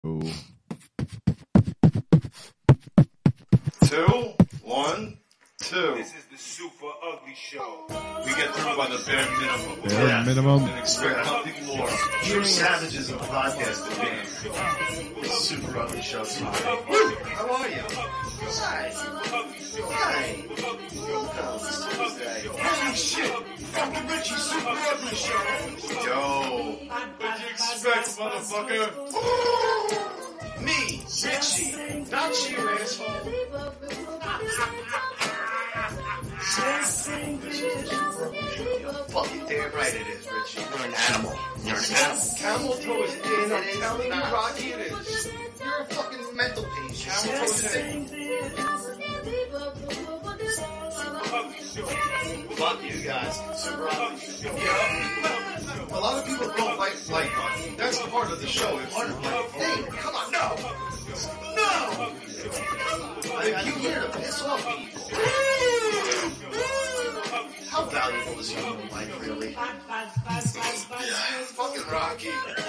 Ooh. 2, 1, 2. This is the Super Ugly Show. We get through by the bare minimum. Bare minimum. And expect nothing more. True savages in the podcasting game. This is Super Ugly Show. How are you? Hi. Hi. Holy shit. Fucking Richie, Super Ugly Show. Yo. What'd you expect, motherfucker? Me, Richie. Not you, asshole. Fucking damn right it is, Richie. You're an animal. You're an animal. Camel toe is in. I'm telling you, Rocky, it is. You're a fucking mental patient. Camel toe is in. Fuck you guys. Super Rocky. Yeah. A lot of people don't like Rocky. That's part of the show. It's part of my thing. Come on, no. No. Are you here to piss off people? How valuable is human life, really? Fucking Rocky.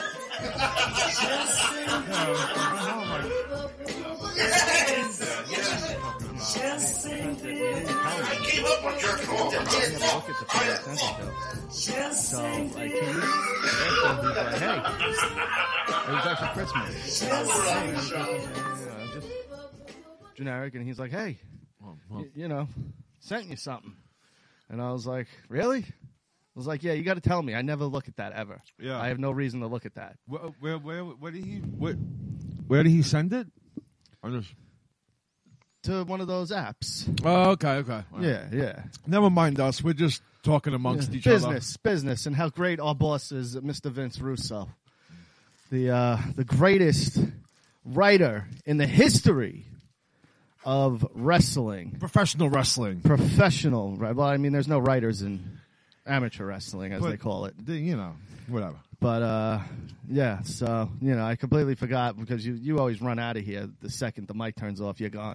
I gave up on your call. So I came in, and he's like, hey, it was actually Christmas. Just generic, and he's like, hey, you know, sent you something. And I was like, really? I was like, yeah, you got to tell me. I never look at that ever. Yeah. I have no reason to look at that. Where did he send it? To one of those apps. Oh, okay. Right. Yeah. Never mind us. We're just talking amongst each other. Business, and how great our boss is, Mr. Vince Russo. The greatest writer in the history of wrestling. Professional wrestling. Professional. Right? Well, I mean, there's no writers in amateur wrestling, as they call it. You know, whatever. But, yeah, so, you know, I completely forgot because you always run out of here the second the mic turns off, you're gone.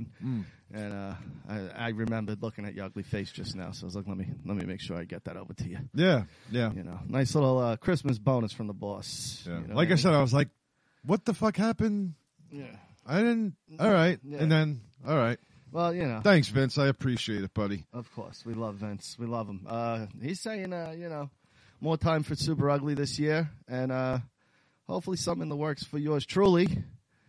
And I remembered looking at your ugly face just now, so I was like, let me make sure I get that over to you. Yeah. You know, nice little Christmas bonus from the boss. Yeah. You know like I said, I was like, what the fuck happened? Yeah. I didn't. All right. Yeah. And then, all right. Well, you know. Thanks, Vince. I appreciate it, buddy. Of course. We love Vince. We love him. He's saying, you know, more time for Super Ugly this year, and hopefully something in the works for yours truly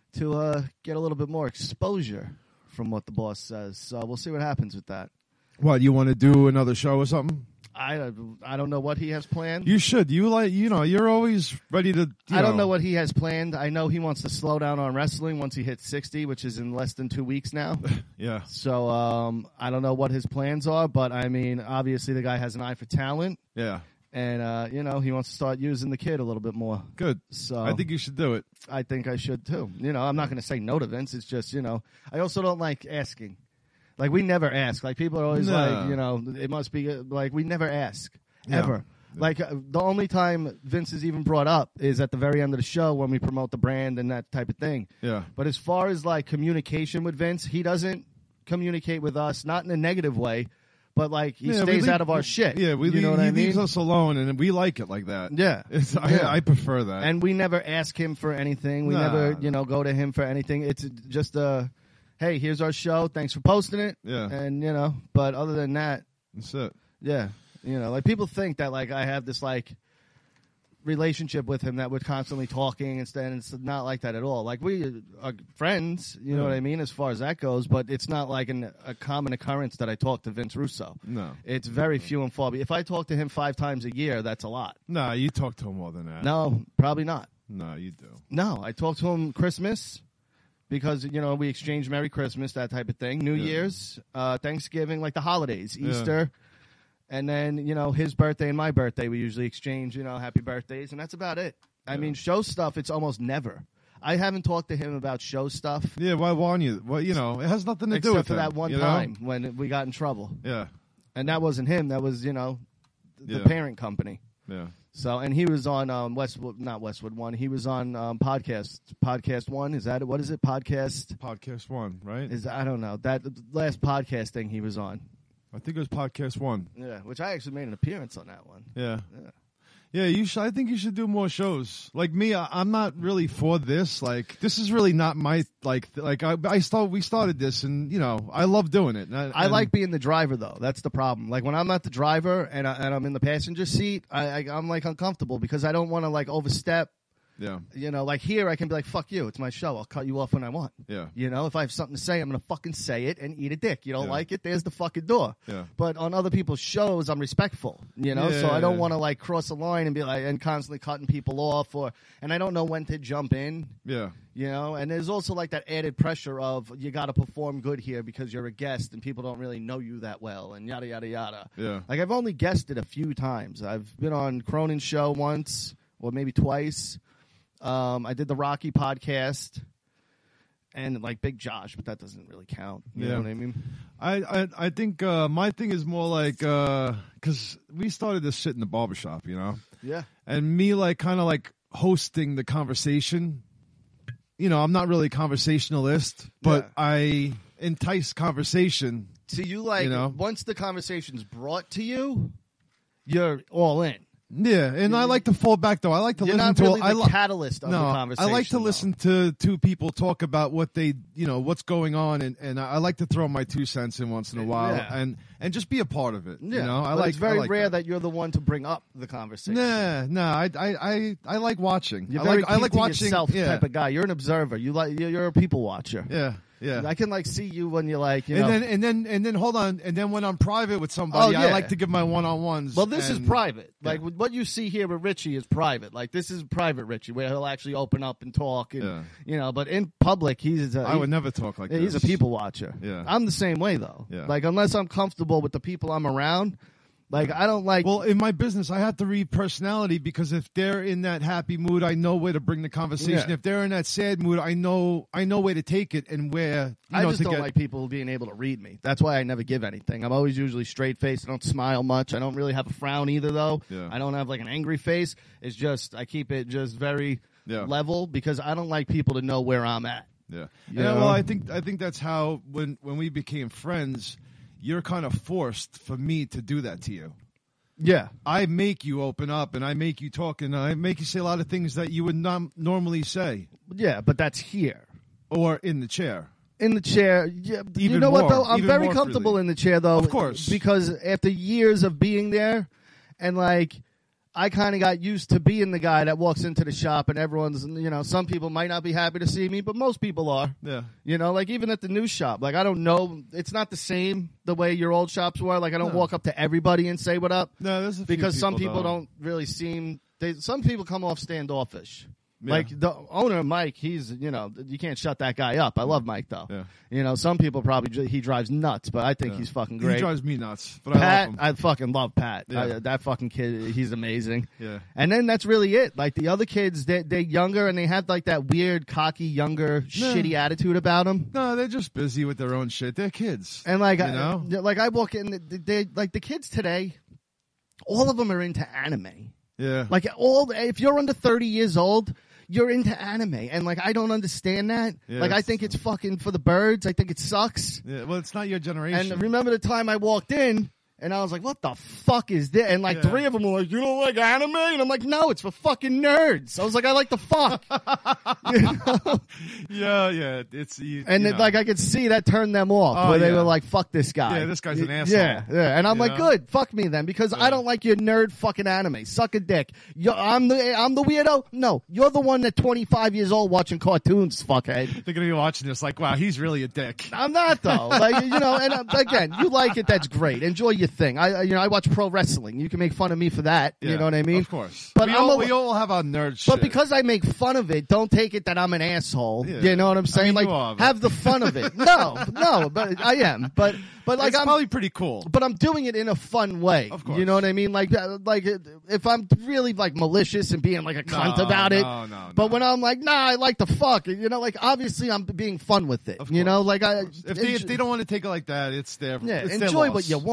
to get a little bit more exposure from what the boss says. So we'll see what happens with that. What, you want to do another show or something? I don't know what he has planned. You should. You're always ready to. I don't know what he has planned. I know he wants to slow down on wrestling once he hits 60, which is in less than 2 weeks now. Yeah. So I don't know what his plans are, but I mean, obviously the guy has an eye for talent. Yeah. And, you know, he wants to start using the kid a little bit more. Good. So I think you should do it. I think I should, too. You know, I'm not going to say no to Vince. It's just, you know, I also don't like asking. Like, we never ask. Like, people are always like, you know, it must be, like, we never ask. Ever. Yeah. Like, the only time Vince is even brought up is at the very end of the show when we promote the brand and that type of thing. Yeah. But as far as, like, communication with Vince, he doesn't communicate with us, not in a negative way, but, like, he stays out of our shit. Yeah, he leaves us alone, and we like it like that. Yeah. I prefer that. And we never ask him for anything. We never, you know, go to him for anything. It's just hey, here's our show. Thanks for posting it. Yeah. And, you know, but other than that. That's it. Yeah. You know, like, people think that, like, I have this, like, relationship with him that we're constantly talking and it's not like that at all. Like, we are friends, you know what I mean, as far as that goes, but it's not like a common occurrence that I talk to Vince Russo. No. It's very few and far. If I talk to him 5 times a year, that's a lot. No, you talk to him more than that. No, probably not. No, you do. No, I talk to him Christmas because, you know, we exchange Merry Christmas, that type of thing. New Year's, Thanksgiving, like the holidays, Easter. And then, you know, his birthday and my birthday, we usually exchange, you know, happy birthdays, and that's about it. I mean, show stuff, it's almost never. I haven't talked to him about show stuff. Yeah, why won't you? Well, you know, it has nothing to do with except for that one time when we got in trouble. Yeah. And that wasn't him. That was, you know, the parent company. Yeah. So, and he was on Westwood One. He was on Podcast One. Is that, what is it? Podcast One, right? I don't know. That last podcast thing he was on. I think it was Podcast One. Yeah, which I actually made an appearance on that one. Yeah. Yeah, you should. I think you should do more shows. Like me, I'm not really for this. Like, this is really not my we started this, and I love doing it. I like being the driver though. That's the problem. Like when I'm not the driver and I'm in the passenger seat, I'm like uncomfortable because I don't want to like overstep. Yeah. Like here I can be like, fuck you, it's my show. I'll cut you off when I want. Yeah. If I have something to say, I'm going to fucking say it and eat a dick. You don't Yeah. like it? There's the fucking door. Yeah. But on other people's shows, I'm respectful, so I don't want to like cross a line and be like, and constantly cutting people off and I don't know when to jump in. Yeah. And there's also like that added pressure of you got to perform good here because you're a guest and people don't really know you that well and yada, yada, yada. Yeah. Like I've only guested a few times. I've been on Cronin's show once or maybe twice. I did the Rocky podcast and like Big Josh, but that doesn't really count. You know what I mean? I think my thing is more like because we started this shit in the barbershop, Yeah. and me like kind of like hosting the conversation. I'm not really a conversationalist, but Yeah. I entice conversation. So you like once the conversation's brought to you, you're all in. Yeah, and I like to fall back though. I like to You're listen not to. really the catalyst of the conversation. I like to listen to two people talk about what they, what's going on, and I like to throw my 2 cents in once in a while, Yeah. and just be a part of it. Yeah, I it's very like rare that you're the one to bring up the conversation. I like watching. You're I like watching. yourself Yeah. type of guy. You're an observer. You're a people watcher. Yeah. Yeah. I can like see you when you're like, and then hold on, and then when I'm private with somebody, Oh, yeah. I like to give my one-on-ones. Well, this is private. Like Yeah. what you see here with Richie is private. Like this is private Richie, where he'll actually open up and talk. And, but in public, I would never talk like this. He's a people watcher. Yeah. I'm the same way though. Yeah. Like unless I'm comfortable with the people I'm around, like I don't like. Well, in my business, I have to read personality because if they're in that happy mood, I know where to bring the conversation. Yeah. If they're in that sad mood, I know where to take it and where. I just don't like people being able to read me. That's why I never give anything. I'm always usually straight faced. I don't smile much. I don't really have a frown either, though. Yeah. I don't have like an angry face. It's just I keep it just very level because I don't like people to know where I'm at. Yeah. You Yeah. know? Well, I think that's how when we became friends, you're kind of forced for me to do that to you. Yeah. I make you open up, and I make you talk, and I make you say a lot of things that you would not normally say, Yeah, but that's here. or in the chair. In the chair, yeah. You Even know what more, though? I'm even very more comfortable freely. in the chair though. Of course. Because after years of being there and like I kind of got used to being the guy that walks into the shop and everyone's, some people might not be happy to see me, but most people are. Yeah. Like even at the new shop, like I don't know, it's not the same the way your old shops were. Like I don't walk up to everybody and say what up. No, there's a few because some people people though. don't really seem. Some people come off standoffish. Yeah. Like the owner, Mike, he's, you can't shut that guy up. I love Mike though. Yeah. Some people probably he drives nuts, but I think he's fucking great. He drives me nuts, but Pat, I love him. I fucking love Pat. Yeah. That fucking kid, he's amazing. Yeah. And then that's really it. Like the other kids, they're younger and they have like that weird, cocky, younger, shitty attitude about them. No, they're just busy with their own shit. They're kids. And like, you I walk in, they like the kids today, all of them are into anime. Yeah. Like if you're under 30 years old, you're into anime, and like I don't understand that. Yeah, like I think it's fucking for the birds. I think it sucks. Yeah, well, it's not your generation. And remember the time I walked in, and I was like, "What the fuck is this?" And like 3 of them were like, "You don't like anime?" And I'm like, "No, it's for fucking nerds." I was like, "I like the fuck." Yeah. It's like I could see that turned them off, Oh, where they yeah. were like, "Fuck this guy." Yeah, this guy's an asshole. Yeah. And I'm You like, know? "Good, fuck me then," because I don't like your nerd fucking anime. Suck a dick. I'm the weirdo. No, you're the one that 25 years old watching cartoons, fuckhead. They're gonna be watching this like, wow, he's really a dick. I'm not though. Like and again, you like it. That's great. Enjoy your thing. I watch pro wrestling. You can make fun of me for that. Yeah, You know what I mean? Of course. But we all have our nerd shit. But because I make fun of it, don't take it that I'm an asshole. Yeah. You know what I'm saying? I mean, like, you are, but- have the fun of it. No, but I am. But like it's I'm probably pretty cool. But I'm doing it in a fun way. Of course. You know what I mean? Like if I'm really like malicious and being like a cunt about it. No. But when I'm like, nah, I like the fuck. Like obviously I'm being fun with it. Of Like if they don't want to take it like that, it's their yeah. it's Enjoy their what loss. you want. I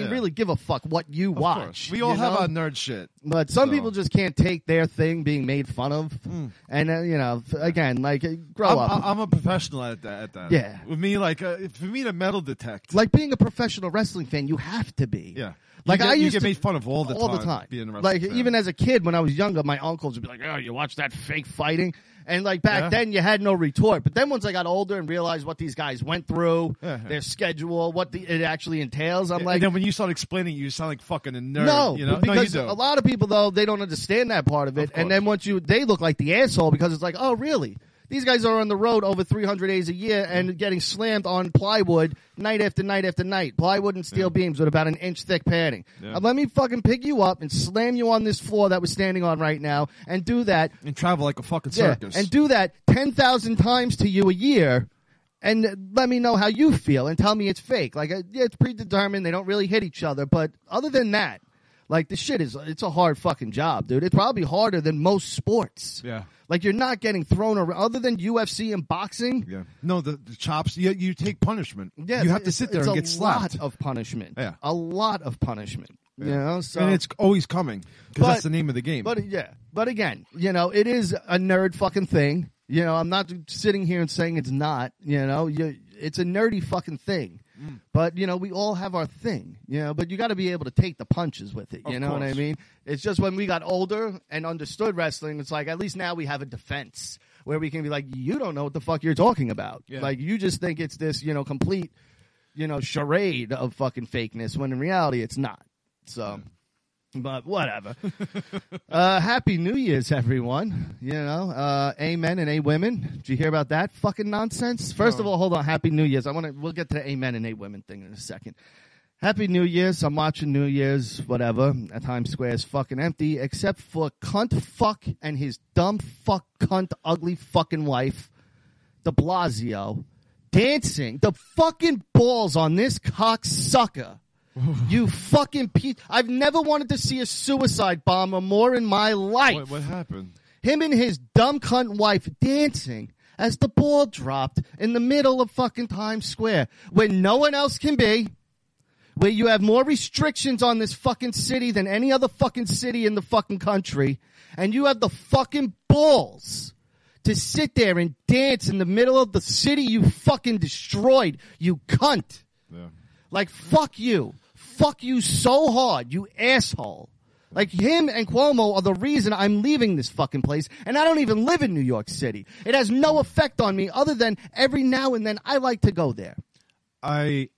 don't really give a fuck what you Of watch. course. We all you have know? our nerd shit. But some So. people just can't take their thing being made fun of. And, again, like, grow up. I'm a professional at that. Yeah. With me, like, for me to metal detect. Like, being a professional wrestling fan, you have to be. Yeah. Like, you get made fun of all the time. Being a wrestling Like, fan. even as a kid, when I was younger, my uncles would be like, oh, you watch that fake fighting? And, like, back then, you had no retort. But then once I got older and realized what these guys went through, their schedule, what it actually entails, I'm like... And then when you start explaining it, you sound like fucking a nerd. No, you know? because no, you a don't. lot of people, though, they don't understand that part of it. And then once they look like the asshole because it's like, oh, really? These guys are on the road over 300 days a year and getting slammed on plywood night after night after night. Plywood and steel beams with about an inch thick padding. Yeah. Let me fucking pick you up and slam you on this floor that we're standing on right now and do that. And travel like a fucking circus. And do that 10,000 times to you a year. And let me know how you feel and tell me it's fake. Like, it's predetermined. They don't really hit each other. But other than that, like, the shit it's a hard fucking job, dude. It's probably harder than most sports. Yeah. Like, you're not getting thrown around. Other than UFC and boxing. Yeah. No, the chops, you take punishment. Yeah, you have to sit there and get slapped. It's a lot of punishment. Yeah. A lot of punishment. Yeah. You know, so. And it's always coming. Because that's the name of the game. But, yeah. But again, it is a nerd fucking thing. I'm not sitting here and saying it's not. It's a nerdy fucking thing. But, we all have our thing, but you got to be able to take the punches with it. You know what I mean? It's just when we got older and understood wrestling, it's like, at least now we have a defense where we can be like, you don't know what the fuck you're talking about. Yeah. Like, you just think it's this, complete, charade of fucking fakeness when in reality it's not. So, but whatever. Happy New Year's, everyone. Amen and a women. Did you hear about that fucking nonsense? First of all, hold on. Happy New Year's. We'll get to the amen and a women thing in a second. Happy New Year's. I'm watching New Year's, whatever. Times Square is fucking empty, except for cunt fuck and his dumb fuck cunt ugly fucking wife, de Blasio, dancing the fucking balls on this cocksucker. You fucking piece. I've never wanted to see a suicide bomber more in my life. What happened? Him and his dumb cunt wife dancing as the ball dropped in the middle of fucking Times Square where no one else can be, where you have more restrictions on this fucking city than any other fucking city in the fucking country, and you have the fucking balls to sit there and dance in the middle of the city you fucking destroyed, you cunt. Yeah. Like, fuck you. Fuck you so hard, you asshole. Like, him and Cuomo are the reason I'm leaving this fucking place, and I don't even live in New York City. It has no effect on me other than every now and then I like to go there. I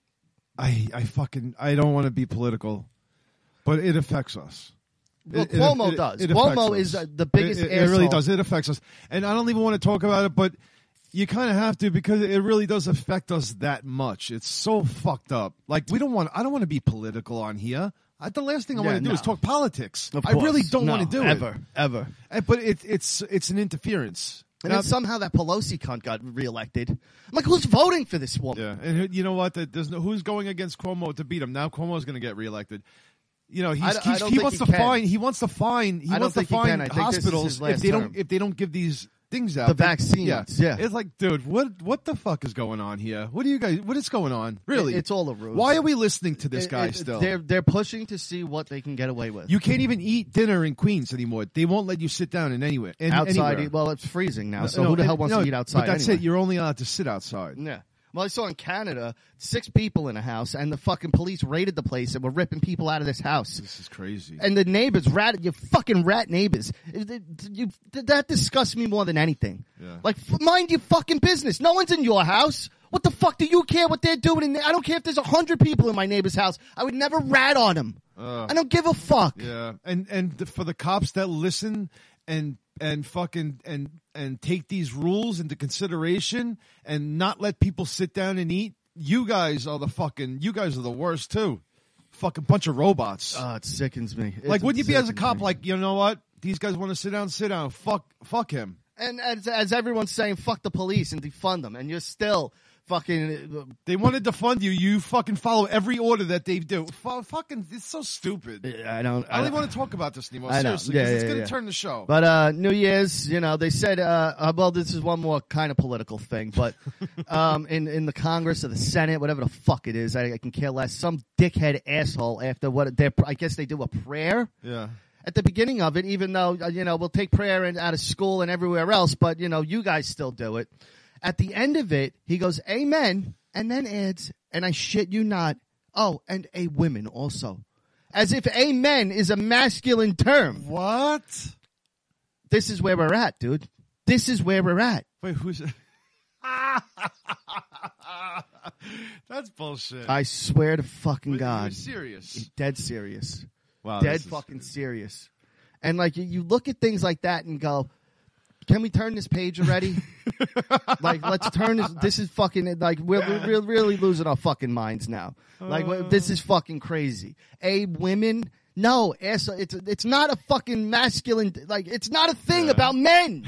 don't want to be political, but it affects us. Well, Cuomo does. Cuomo is the biggest asshole. It really does. It affects us. And I don't even want to talk about it, but you kind of have to because it really does affect us that much. It's so fucked up. Like, I don't want to be political on here. The last thing I want to do is talk politics. Of I course. really don't want to do ever, it. Ever. But it's an interference. And then somehow that Pelosi cunt got reelected. I'm like, who's voting for this woman? Yeah, and you know what? Who's going against Cuomo to beat him? Now Cuomo's going to get reelected. He wants to fine hospitals if they don't give these things out. The vaccines. Yeah. It's like, dude, what the fuck is going on here? What is going on? Really? It's all a ruse. Why are we listening to this guy still? They're pushing to see what they can get away with. You can't even eat dinner in Queens anymore. They won't let you sit down anywhere. Outside, anywhere. well, it's freezing now, so who the hell wants to eat outside But that's anyway? it. You're only allowed to sit outside. Yeah. Well, I saw in Canada 6 people in a house, and the fucking police raided the place and were ripping people out of this house. This is crazy. And the neighbors, you fucking rat neighbors. That disgusts me more than anything. Yeah. Like, mind your fucking business. No one's in your house. What the fuck do you care what they're doing in there? I don't care if there's 100 people in my neighbor's house. I would never rat on them. I don't give a fuck. Yeah. And for the cops that listen and fucking and take these rules into consideration and not let people sit down and eat, you guys are the worst too. Fucking bunch of robots. Oh, it sickens me. Like, wouldn't you be as a cop like, you know what? These guys want to sit down. Fuck him. And as everyone's saying, fuck the police and defund them, and you're still fucking. They want to defund you. You fucking follow every order that they do. Fucking, it's so stupid. I don't even want to talk about this anymore. I know. Seriously, because it's going to yeah. turn the show. But New Year's, they said, well, this is one more kind of political thing, but in the Congress or the Senate, whatever the fuck it is, I can care less. Some dickhead asshole after I guess they do a prayer. Yeah. At the beginning of it, even though, we'll take prayer out of school and everywhere else, but, you guys still do it. At the end of it, he goes, amen, and then adds, and I shit you not, oh, and a women also. As if amen is a masculine term. What? This is where we're at, dude. This is where we're at. Wait, who's... That's bullshit. I swear to fucking God. You're serious. Dead serious. Wow. Dead fucking serious. And like you look at things like that and go, can we turn this page already? Like, let's turn this. This is fucking like we're really losing our fucking minds now. Like this is fucking crazy. Women. No, it's not a fucking masculine. Like it's not a thing about men.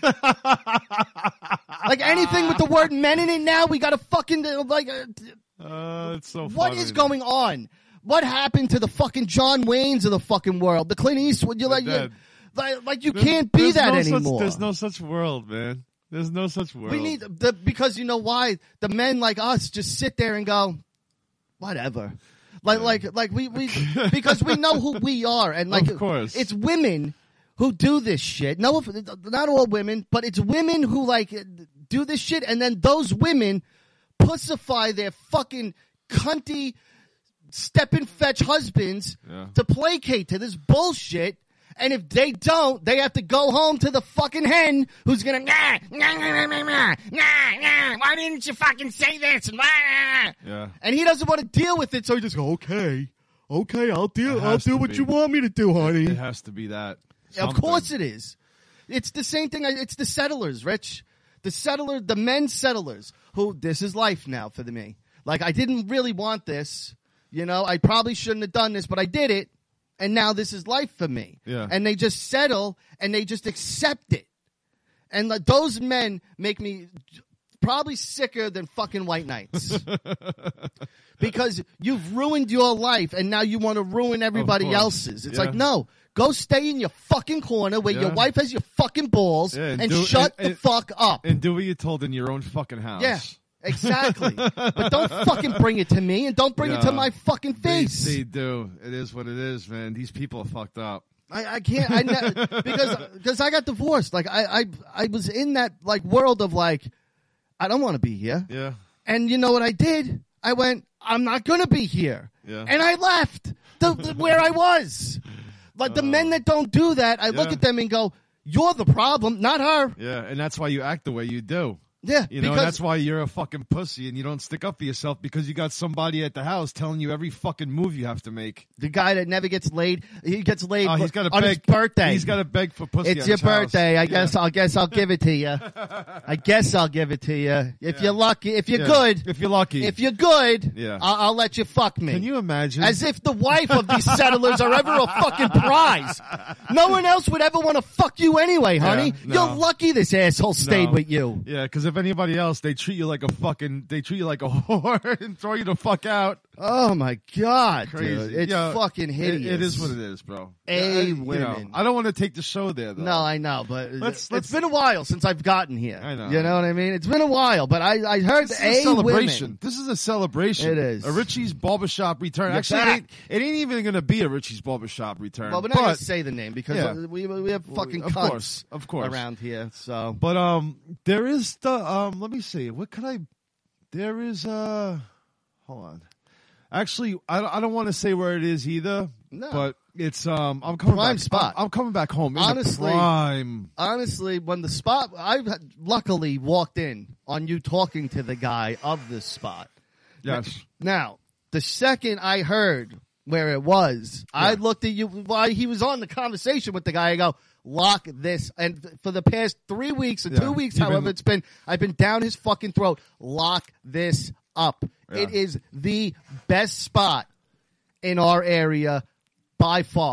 Like anything with the word men in it now, we got to fucking like. It's so funny. What is going on? What happened to the fucking John Waynes of the fucking world? The Clint Eastwood? Like you can't be that anymore. There's no such world, man. There's no such world. We need because you know why? The men like us just sit there and go, whatever. Like we because we know who we are, and like of course. It's women who do this shit. No, not all women, but it's women who like do this shit, and then those women pussify their fucking cunty step and fetch husbands to placate to this bullshit. And if they don't, they have to go home to the fucking hen who's gonna why didn't you fucking say this? Yeah. And he doesn't want to deal with it, so he just go, okay, I'll do what you want me to do, honey. It has to be that. Of course it is. It's the same thing. It's the settlers, Rich. The men settlers who this is life now for me. Like I didn't really want this. I probably shouldn't have done this, but I did it. And now this is life for me. Yeah. And they just settle and they just accept it. And like, those men make me probably sicker than fucking white knights. Because you've ruined your life and now you want to ruin everybody else's. It's like, no, go stay in your fucking corner where your wife has your fucking balls and shut the fuck up. And do what you're told in your own fucking house. Yeah. Exactly. But don't fucking bring it to me and don't bring it to my fucking face. They do. It is what it is, man. These people are fucked up. I can't because I got divorced. Like I was in that like world of like I don't want to be here. Yeah. And you know what I did? I went, I'm not going to be here. Yeah. And I left where I was. Like the men that don't do that, I look at them and go, you're the problem, not her. Yeah, and that's why you act the way you do. Yeah, and that's why you're a fucking pussy and you don't stick up for yourself because you got somebody at the house telling you every fucking move you have to make. The guy that never gets laid, he gets laid he's gotta on beg, his birthday. He's got to beg for pussy. It's on your his house. birthday. I guess I'll give it to you. I guess I'll give it to you. If you're lucky, if you're good. If you're lucky. If you're good, Yeah. I'll let you fuck me. Can you imagine? As if the wife of these settlers are ever a fucking prize. No one else would ever want to fuck you anyway, honey. no. You're lucky this asshole stayed with you. Yeah, because if anybody else, they treat you like a whore and throw you the fuck out. Oh my God, Crazy. dude. It's Yeah, fucking hideous. It is what it is, bro. Women. I don't want to take the show there, though. No, I know, but Let's- it's been a while since I've gotten here. I know. You know what I mean? It's been a while, but I heard This is a celebration. women. This is a celebration. It is. A Richie's Barbershop return. You're Actually, back. it ain't even going to be a Richie's Barbershop return. Well, we're not going to say the name because Yeah. we have fucking Of cunts course. around here. So, But there is the let me see. What could I? There is hold on. Actually, I don't want to say where it is either. No. But it's I'm coming Prime back. spot. I'm coming back home. In the Honestly- prime. honestly, when the spot, I luckily walked in on you talking to the guy of this spot. Yes. Now, the second I heard where it was, I looked at you while he was on the conversation with the guy. I go, lock this. And for the past 3 weeks or 2 weeks, You've however been- it's been, I've been down his fucking throat. Lock this up. Yeah. It is the best spot in our area by far.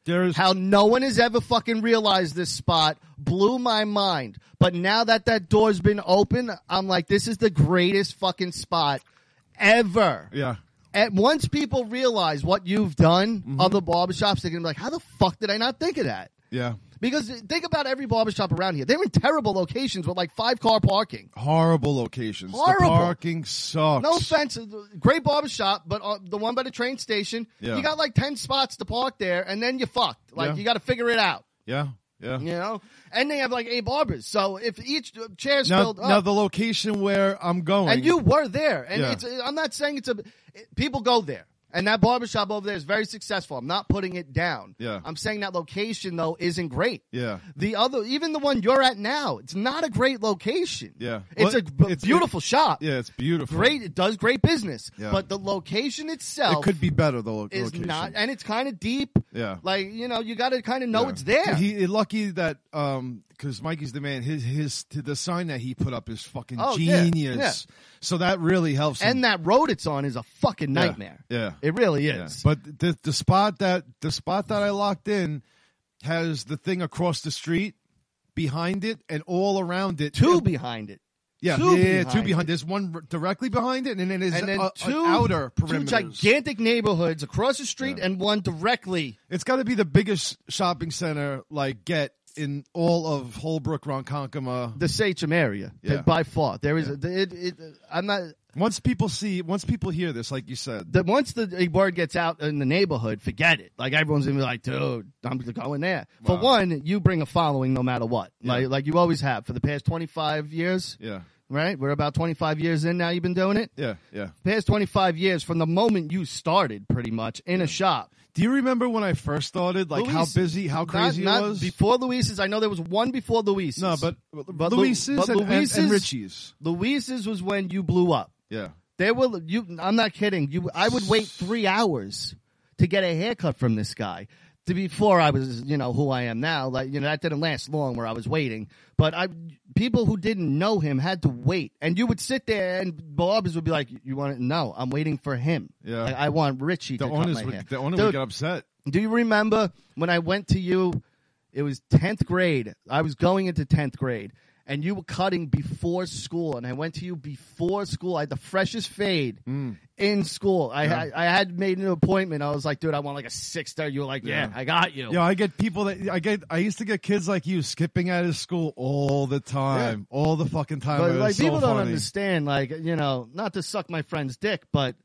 How no one has ever fucking realized this spot blew my mind. But now that door's been open, I'm like, this is the greatest fucking spot ever. Yeah. And once people realize what you've done, other barbershops, they're going to be like, how the fuck did I not think of that? Yeah. Because think about every barbershop around here. They're in terrible locations with like 5-car parking. Horrible locations. Horrible. The parking sucks. No offense. Great barbershop, but the one by the train station, Yeah. you got like 10 spots to park there, and then you're fucked. Like, Yeah. you got to figure it out. Yeah. Yeah. You know? And they have like 8 barbers. So if each chair's Now, filled up. now the location where I'm going. And you were there. And Yeah. I'm not saying people go there. And that barbershop over there is very successful. I'm not putting it down. Yeah. I'm saying that location, though, isn't great. Yeah. Even the one you're at now, it's not a great location. Yeah. It's Well, a beautiful shop. Yeah, it's beautiful. Great. It does great business. Yeah. But the location itself It could be better, the is location. not, and it's kind of deep. Yeah. Like, you got to kind of know Yeah. it's there. Lucky that because Mikey's the man. The sign that he put up is fucking Oh, yeah. genius. Yeah. So that really helps him. And that road it's on is a fucking Yeah. nightmare. Yeah. It really Yeah. is. But the spot that I locked in has the thing across the street, behind it, and all around it. Two behind it. Yeah, two two behind behind. it. There's one directly behind it, and then there's And then an two outer perimeter. gigantic neighborhoods across the street and one directly. It's got to be the biggest shopping center in all of Holbrook, Ronkonkoma. The Sachem area, Yeah. by far. There is I'm not. Once people hear this, like you said, Once the word gets out in the neighborhood, forget it. Like everyone's gonna be like, dude, I'm going there. For Wow. one, you bring a following no matter what. Yeah. Like you always have for the past 25 years. yeah, Right? We're about 25 years in now. You've been doing it. yeah, yeah. Past 25 years from the moment you started, pretty much in a shop. Do you remember when I first started? Like how Luis- busy, how crazy not it was? before Luis's. I know there was one before Luis's. No, but Lu- Luis's but and Luis's- Richie's. Luis's was when you blew up. Yeah, I'm not kidding. I would wait 3 hours to get a haircut from this guy. Before I was, who I am now, that didn't last long where I was waiting. But people who didn't know him had to wait. And you would sit there and barbers would be like, you want it? No, I'm waiting for him. Yeah. Like, I want Richie to cut my hair. The owner Dude, would get upset. do you remember when I went to you? It was 10th grade. I was going into 10th grade. And you were cutting before school, and I went to you before school. I had the freshest fade in school. I had made an appointment. I was like, dude, I want like a 6:30. You were like, yeah, I got you. Yeah, I get people I used to get kids like you skipping out of school all the time, all the fucking time. But It was like so people don't funny. understand, not to suck my friend's dick, but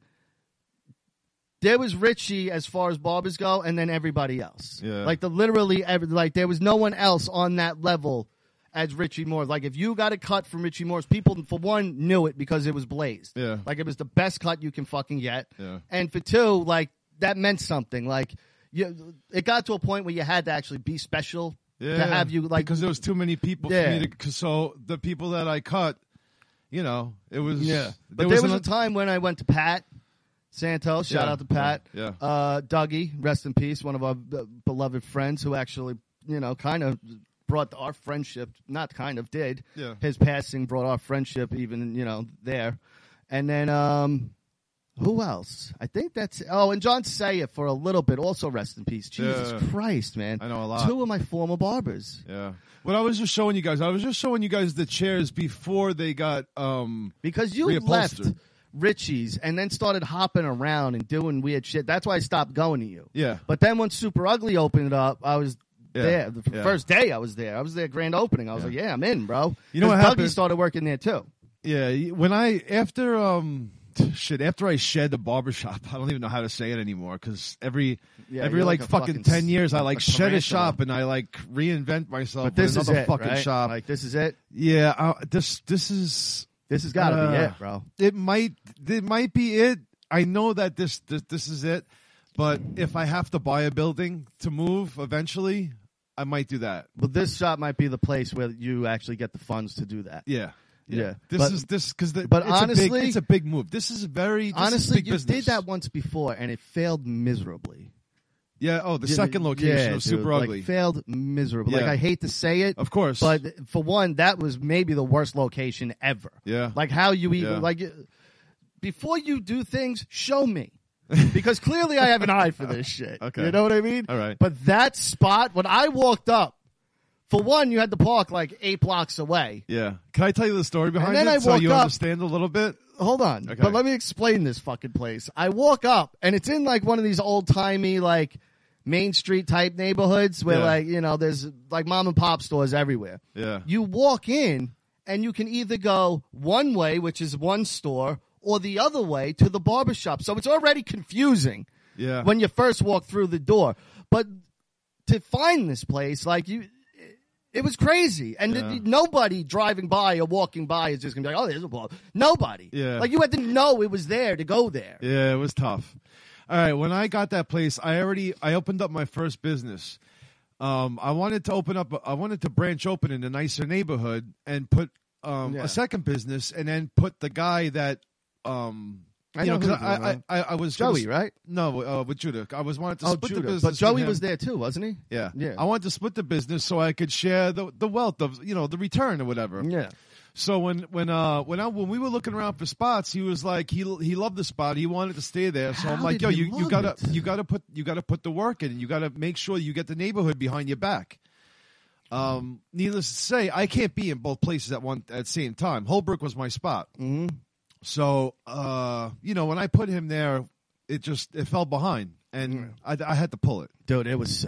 there was Richie as far as barbers go, and then everybody else. Yeah. Like there was no one else on that level as Richie Morris. Like if you got a cut from Richie Morris, people for one knew it because it was blazed. Yeah. Like it was the best cut you can fucking get. Yeah. And for two, like that meant something. Like it got to a point where you had to actually be special Yeah, to have you like because there was too many people Yeah. for me to. So the people that I cut, it was But there was a time when I went to Pat Santos. Shout Yeah, out to Pat. yeah. Dougie, rest in peace, one of our beloved friends who actually, kind of brought our friendship, not kind of, did. Yeah. His passing brought our friendship even, there. And then, who else? I think and John Sayer for a little bit, also rest in peace. Jesus Yeah. Christ, man. I know a lot. 2 of my former barbers. Yeah. What I was just showing you guys, the chairs before they got Because you reupholstered. left Richie's and then started hopping around and doing weird shit. That's why I stopped going to you. Yeah. But then when Super Ugly opened it up, I was Yeah. there. The Yeah. first day I was there. I was there grand opening. I was like, yeah, I'm in, bro. You know what 'Cause Dougie happened? started working there too. Yeah, when after I shed the barbershop, I don't even know how to say it anymore because every you're like like a fucking fucking 10 years I like a shed a tarantula. shop and I like reinvent myself But with this is another it, fucking right? shop. Like this is it. Yeah, this is This has got to be it, bro. It might be it. I know that this is it, but if I have to buy a building to move eventually, I might do that. But this shop might be the place where you actually get the funds to do that. Yeah. Yeah. But honestly, it's a big move. This is Honestly, big you business. did that once before and it failed miserably. Yeah. Oh, the second location was super dude, ugly. Like, failed miserably. Yeah. Like I hate to say it, Of course. but for one, that was maybe the worst location ever. Yeah. Like how you even Yeah. like before you do things, show me. because clearly I have an eye for this shit. Okay. You know what I mean? All right. But that spot, when I walked up, for one, you had to park like 8 blocks away. Yeah. Can I tell you the story behind then it I so walked you up- understand a little bit? Hold on. Okay. But let me explain this fucking place. I walk up, and it's in like one of these old-timey, like, Main Street type neighborhoods where, Yeah. like, you know, there's like mom and pop stores everywhere. Yeah. You walk in, and you can either go one way, which is one store, or the other way to the barbershop. So it's already confusing Yeah. when you first walk through the door. But to find this place, like, it was crazy. And Yeah. nobody driving by or walking by is just going to be like, oh, there's a bar. Nobody. Yeah. Like, you had to know it was there to go there. Yeah, it was tough. All right, when I got that place, I opened up my first business. I wanted to branch open in a nicer neighborhood and put Yeah. a second business, and then put the guy that I you know know, 'cause who you're doing, I was gonna Joey, right? No, with Judah. I wanted to split the Judah. business. But Joey with him. was there too, wasn't he? Yeah, Yeah. I wanted to split the business so I could share the wealth of the return or whatever. Yeah. So when we were looking around for spots, he was like he loved the spot. He wanted to stay there. So I'm How like, did he you love gotta it? you gotta put the work in. You gotta make sure you get the neighborhood behind your back. Needless to say, I can't be in both places at the same time. Holbrook was my spot. Mm-hmm. So when I put him there, it fell behind, and I had to pull it. Dude, it was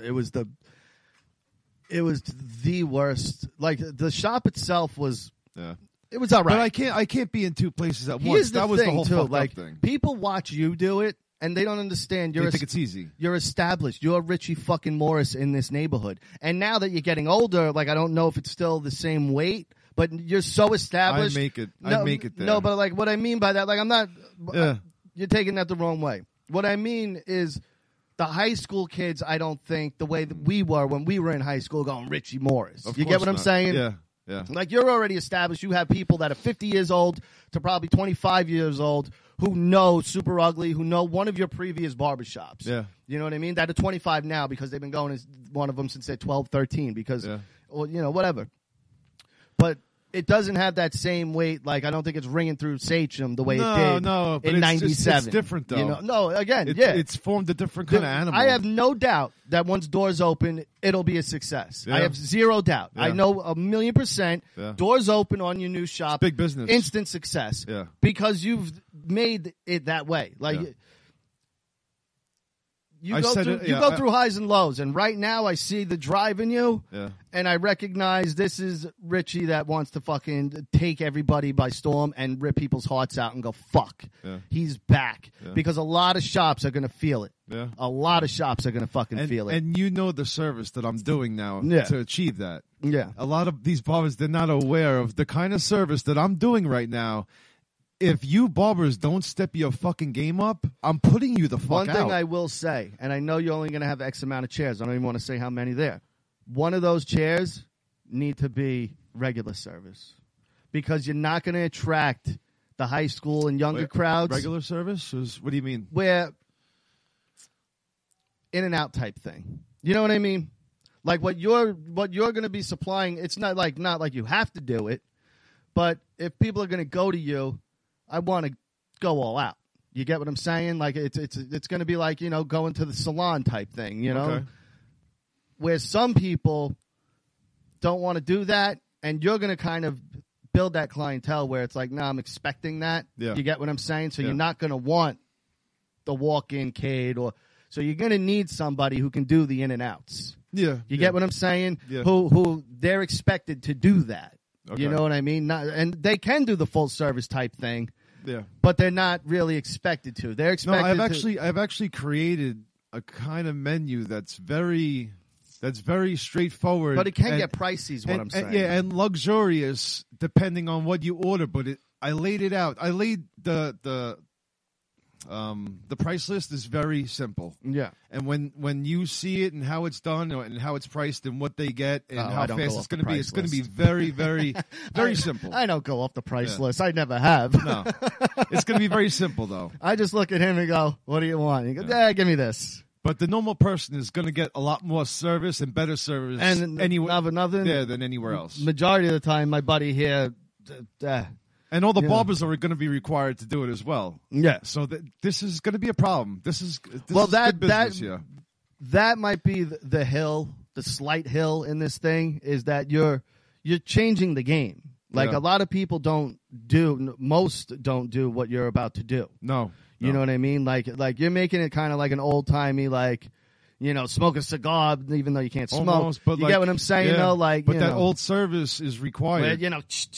the worst. Like, the shop itself was, Yeah. it was all right. But I can't be in two places at once. Here's the That was thing, the whole too. fucked Like, up thing. people watch you do it, and they don't understand. They think it's easy. You're established. You're Richie fucking Morris in this neighborhood. And now that you're getting older, like, I don't know if it's still the same weight, but you're so established. I make it there. No, but like, what I mean by that, like, I'm not. Yeah. You're taking that the wrong way. What I mean is, the high school kids, I don't think the way that we were when we were in high school going Richie Morris. Of You get course what I'm not. saying? Yeah. Yeah. Like, you're already established. You have people that are 50 years old to probably 25 years old who know Super Ugly, who know one of your previous barbershops. Yeah. You know what I mean? That are 25 now because they've been going as one of them since they're 12, 13 because, Yeah. or, you know, whatever. But it doesn't have that same weight. Like, I don't think it's ringing through Sachem the way it did No, but in it's 97. It's different, though. You know? No, again, It's formed a different kind of animal. I have no doubt that once doors open, it'll be a success. Yeah. I have zero doubt. Yeah. I know 1,000,000%. Yeah. Doors open on your new shop. big business. Instant success. Yeah. Because you've made it that way. Like, Yeah. you I go said through, it- you yeah, go I- through highs and lows. And right now, I see the drive in you. Yeah. And I recognize this is Richie that wants to fucking take everybody by storm and rip people's hearts out and go, fuck. Yeah. He's back. Yeah. Because a lot of shops are going to feel it. Yeah. A lot of shops are going to fucking feel it. And you know the service that I'm doing now Yeah. to achieve that. Yeah. A lot of these barbers, they're not aware of the kind of service that I'm doing right now. If you barbers don't step your fucking game up, I'm putting you the fuck One out. thing I will say, and I know you're only going to have X amount of chairs. I don't even want to say how many there. One of those chairs need to be regular service because you're not going to attract the high school and younger crowds. Regular service? What do you mean? Where in and out type thing. You know what I mean? Like what you're going to be supplying. It's not like you have to do it, but if people are going to go to you, I want to go all out. You get what I'm saying? Like it's going to be like, you know, going to the salon type thing, you know, Okay. where some people don't want to do that, and you're going to kind of build that clientele where it's like, nah, I'm expecting that. Yeah. You get what I'm saying? So Yeah. you're not going to want the walk-in Cade, or so you're going to need somebody who can do the in and outs. Yeah. You get what I'm saying? Yeah. Who they're expected to do that. Okay. You know what I mean? And they can do the full service type thing, Yeah. but they're not really expected to. They're No, expected I've actually created a kind of menu that's very straightforward. but it can and- get pricey is what I'm saying. yeah, and luxurious depending on what you order. But I laid it out. I laid the price list is very simple. Yeah. And when you see it and how it's done and how it's priced and what they get and Oh, how I don't fast go it's off the going to be, price it's going to be list. very, very, very simple. I don't go off the price Yeah. list. I never have. No, it's going to be very simple though. I just look at him and go, what do you want? He goes, yeah, give me this. But the normal person is going to get a lot more service and better service And anywhere nothing. there than anywhere else. Majority of the time, my buddy here, And all the Yeah. barbers are going to be required to do it as well. Yeah. So this is going to be a problem. This is Well, is that- good business, that- yeah. That might be the hill, the slight hill in this thing is that you're changing the game. Like Yeah. a lot of people most don't do what you're about to do. No. You know what I mean? Like you're making it kind of like an old timey, like, smoke a cigar even though you can't smoke. Almost, but you like, get what I'm saying yeah, though? Like, but that old service is required. where,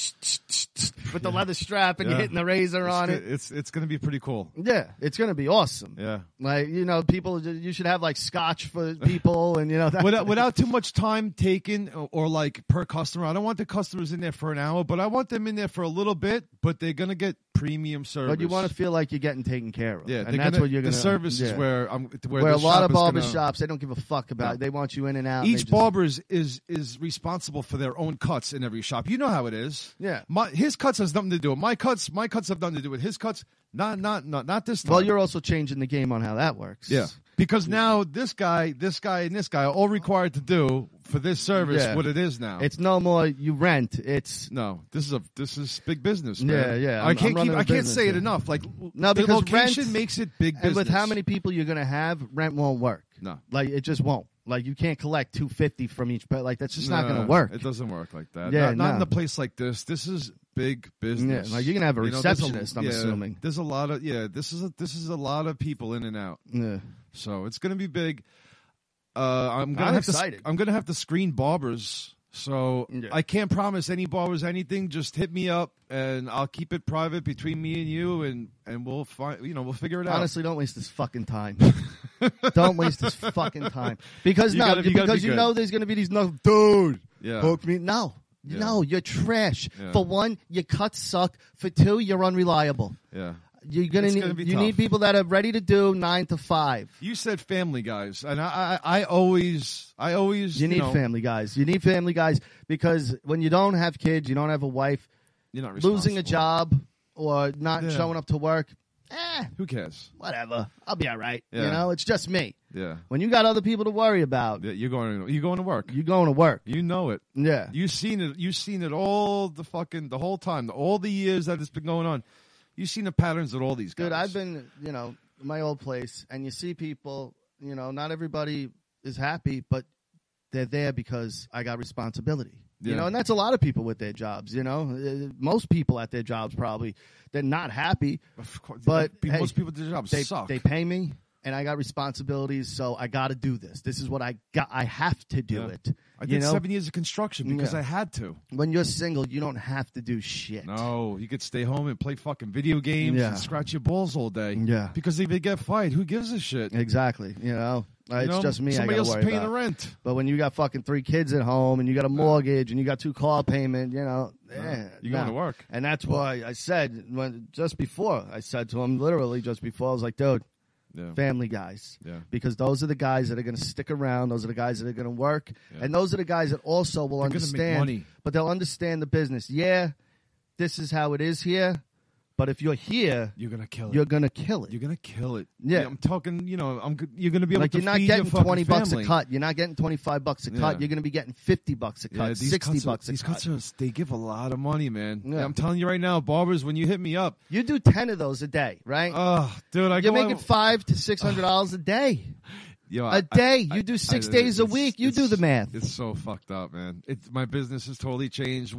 with the leather strap and Yeah. you're hitting the razor on it. It's going to be pretty cool. Yeah, it's gonna be awesome. Yeah. Like, people, you should have like scotch for people and that. Without too much time taken or like per customer. I don't want the customers in there for an hour, but I want them in there for a little bit, but they're going to get premium service. But you want to feel like you're getting taken care of. Yeah, and that's what you're going the to. service is yeah. where Where the a lot shop of is barber gonna- shops, they don't give a fuck about it. They want you in and out. and they Each just- barber is responsible for their own cuts in every shop. You know how it is. Yeah. His cuts has nothing to do with my cuts. My cuts have nothing to do with his cuts. Not this time. Well, you're also changing the game on how that works. yeah. Because now this guy, and this guy are all required to do for this service Yeah. what it is now. It's no more you rent. It's No, this is big business. Yeah, Man. yeah, I I'm can't running a I can't business, say it yeah. enough. Like No, the because location rent- makes it big business. and with how many people you're going to have, rent won't work. No. Like it just won't. Like you can't collect $250 from each, but like that's just not going to No, work. It doesn't work like that. Yeah, not no. in a place like this. This is big business. Yeah, like you're gonna have a there's receptionist, I'm assuming. There's a lot of This is a lot of people in and out. Yeah. So it's going to be big. I'm I'm have excited. I'm going to have to screen barbers. So Yeah. I can't promise any barbers anything. Just hit me up, and I'll keep it private between me and you, and we'll find. We'll figure it out. Honestly, don't waste this fucking time. Don't waste this fucking time because You gotta be because good. there's going to be these dude. Yeah. Hook me. No, Yeah. no, you're trash. Yeah. For one, your cuts suck. For two, you're unreliable. Yeah. You're gonna It's need gonna be you tough. need people that are ready to do 9 to 5. You said family guys, and I always You need family guys. You need family guys because when you don't have kids, you don't have a wife, You're not losing a responsible. job or not Yeah. showing up to work, Who cares? whatever. I'll be all right. Yeah. It's just me. Yeah. When you got other people to worry about, Yeah, you're going to work. you're going to work. You know it. Yeah. You've seen it. You've seen it all the whole time. All the years that it's been going on. You've seen the patterns of all these guys. Dude, I've been, my old place, and you see people, not everybody is happy, but they're there because I got responsibility. Yeah. And that's a lot of people with their jobs, Most people at their jobs probably, they're not happy, Of course, but hey, most people at their jobs they, suck. they pay me, and I got responsibilities, so I got to do this. This is what I got. I have to do Yeah. it. I did 7 years of construction because Yeah. I had to. When you're single, you don't have to do shit. No, you could stay home and play fucking video games Yeah. and scratch your balls all day. Yeah. Because if they get fired, who gives a shit? Exactly. You It's know? just me. Somebody I else gotta is worry paying about. the rent. But when you got fucking 3 kids at home and you got a mortgage and you got 2 car payment, You're going to work. And that's why I said I said to him literally just before, I was like, dude, Yeah. family guys. Yeah. Because those are the guys that are going to stick around. Those are the guys that are going to work. Yeah. And those are the guys that also will They're gonna make understand. money. But they'll understand the business. Yeah, this is how it is here. But if you're here, You're going to kill it. you're going to kill it. You're gonna kill it. Yeah. I'm talking. You're gonna be able Like to you're not feed getting your fucking $20 family. a cut. You're not getting $25 a cut. Yeah. You're going to be getting $50 a cut, Yeah, these $60 cuts a these cut. cuts are, they give a lot of money, man. Yeah. I'm telling you right now, barbers, when you hit me up, You do 10 of those a day, right? oh, dude, I You're go making $500 to $600 a day. Yo, A day. You do 6 days a week. You do the math. It's so fucked up, man. My business has totally changed.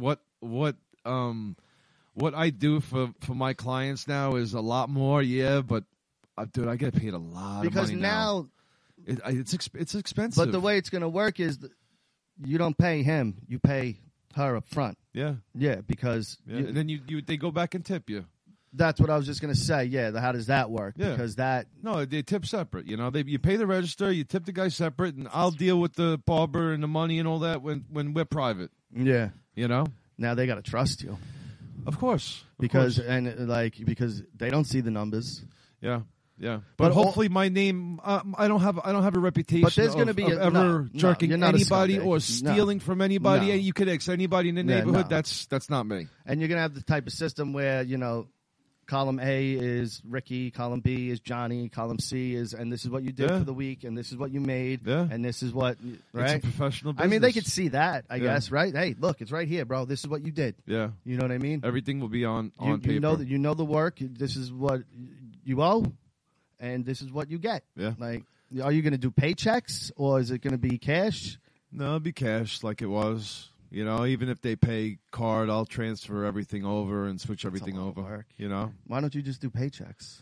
What I do for my clients now is a lot more, yeah, but dude, I get paid a lot Because of money now. now, It's expensive. but the way it's going to work is you don't pay him. You pay her up front. yeah, Yeah, because and then they go back and tip you. that's what I was just going to say. Yeah, how does that work? Yeah. Because that, No, they tip separate. You pay the register, you tip the guy separate, and I'll deal with the barber and the money and all that when we're private. yeah. Now they got to trust you of course, because they don't see the numbers. yeah. But But hopefully, my name. I don't have a reputation. But there's going gonna to be ever jerking you're not a anybody scumbag. or No. stealing from anybody. No. You could ex anybody in the Yeah, neighborhood. no. That's not me. And you're going to have the type of system where, Column A is Ricky, column B is Johnny, column C is, and this is what you did Yeah. for the week, and this is what you made, Yeah. and this is what, It's right? a professional I business. mean, they could see that, I Yeah. guess, right? Hey, look, it's right here, bro. This is what you did. Yeah. You know what I mean? Everything will be on You paper. know that you know the work. This is what you owe, and this is what you get. Yeah. Like, are you going to do paychecks or is it going to be cash? No, it'll be cash like it was. You know, even if they pay card, I'll transfer everything over and switch everything lot of over. work. You know? Why don't you just do paychecks?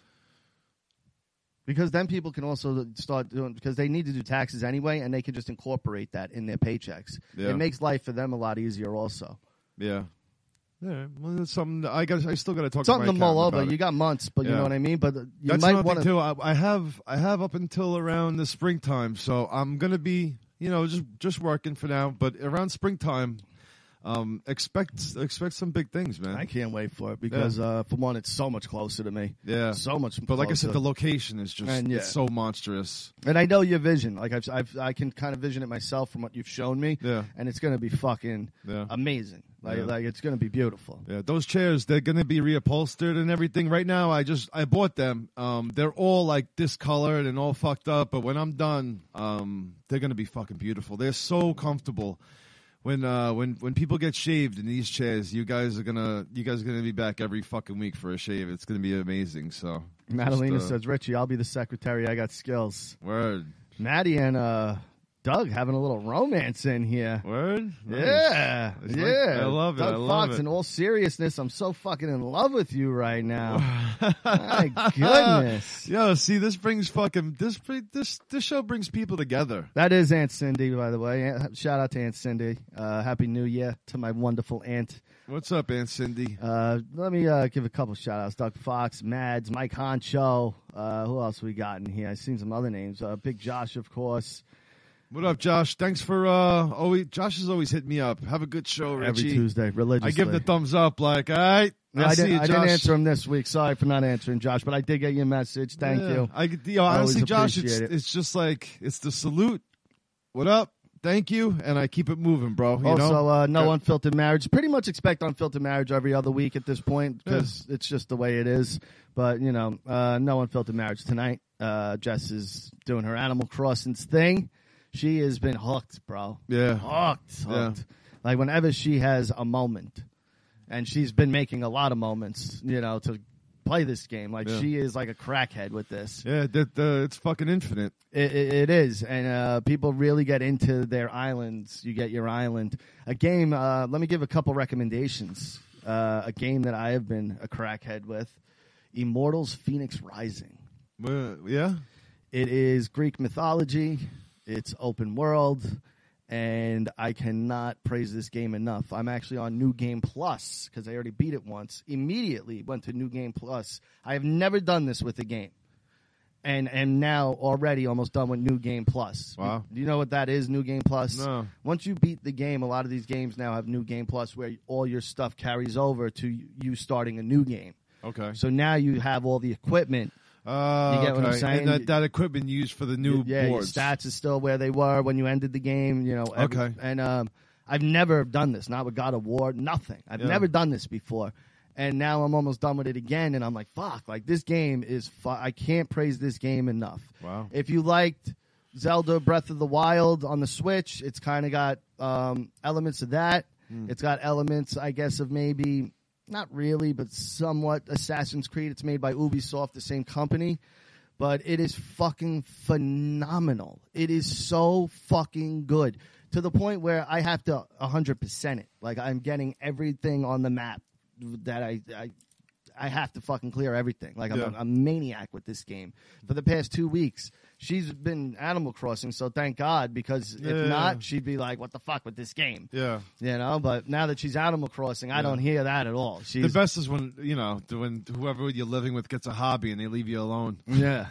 Because then people can also start doing, because they need to do taxes anyway, and they can just incorporate that in their paychecks. Yeah. It makes life for them a lot easier also. Yeah. Yeah. Well, that's something that I still got to talk Something to to my mull accountant over. about You it. got months, but you Yeah. know what I mean? But you That's might another want thing to. too. I have up until around the springtime, so I'm gonna be, you know, just working for now. But around springtime, expect some big things, man. I can't wait for it because, for one, it's so much closer to me. Yeah. So much But like I said, closer. the location is just And, yeah. it's so monstrous. And I know your vision. Like I can kind of vision it myself from what you've shown me. Yeah. And it's going to be fucking Yeah. amazing. Like, Yeah. like it's going to be beautiful. Yeah, those chairs, they're going to be reupholstered and everything. Right now, I bought them. They're all like discolored and all fucked up, but when I'm done, they're going to be fucking beautiful. They're so comfortable. When people get shaved in these chairs, you guys are gonna be back every fucking week for a shave. It's gonna be amazing. So Madalena just, says, Richie, I'll be the secretary. I got skills. word, Maddie and Doug having a little romance in here. word, Nice. Yeah, It's like- yeah. I love it. Doug I love Fox, it. in all seriousness, I'm so fucking in love with you right now. My goodness. Yo, see, this show brings people together. That is Aunt Cindy, by the way. Shout out to Aunt Cindy. Happy New Year to my wonderful aunt. What's up, Aunt Cindy? Let me give a couple shout outs. Doug Fox, Mads, Mike Honcho. Who else we got in here? I've seen some other names. Big Josh, of course. What up, Josh? Thanks for Josh has always hit me up. Have a good show, Richie. Every Tuesday, religiously. I give the thumbs up, like, all right. Yeah, I'll I see you, didn't Josh. answer him this week. Sorry for not answering, Josh, but I did get your message. Thank you. Honestly, Always Josh, appreciate it. it's just like it's the salute. What up? Thank you, and I keep it moving, bro. You Also, know? no unfiltered marriage. Pretty much expect unfiltered marriage every other week at this point because it's just the way it is. But you know, no unfiltered marriage tonight. Jess is doing her Animal Crossings thing. She has been hooked, bro. Yeah. Hooked. Yeah. Like whenever she has a moment, and she's been making a lot of moments, you know, to play this game. Like Yeah. she is like a crackhead with this. Yeah, it's fucking infinite. It is, and people really get into their islands. You get your island. A game, let me give a couple recommendations. A game that I have been a crackhead with, Immortals Phoenix Rising. Yeah. It is Greek mythology. It's open world, and I cannot praise this game enough. I'm actually on New Game Plus because I already beat it once. Immediately went to New Game Plus. I have never done this with a game. And now already almost done with New Game Plus. Wow. Do you know what that is, New Game Plus? No. Once you beat the game, a lot of these games now have New Game Plus where all your stuff carries over to you starting a new game. Okay. So now you have all the equipment. You get what I'm okay. saying? And that equipment used for the new Yeah, boards. your stats is still where they were when you ended the game. You know. Okay. And I've never done this. Not with God of War. Nothing. I've Yeah. never done this before. And now I'm almost done with it again. And I'm like, fuck. Like this game is. I can't praise this game enough. Wow. If you liked Zelda Breath of the Wild on the Switch, it's kind of got elements of that. It's got elements, I guess, of maybe. Not really, but somewhat Assassin's Creed. It's made by Ubisoft, the same company. But it is fucking phenomenal. It is so fucking good. To the point where I have to 100% it. Like, I'm getting everything on the map that I have to fucking clear everything. Like, I'm Yeah. a maniac with this game. For the past 2 weeks, she's been Animal Crossing, so thank God, because Yeah. if not, she'd be like, what the fuck with this game? Yeah. You know, but now that she's Animal Crossing, I don't hear that at all. The She's best is when when whoever you're living with gets a hobby and they leave you alone. yeah.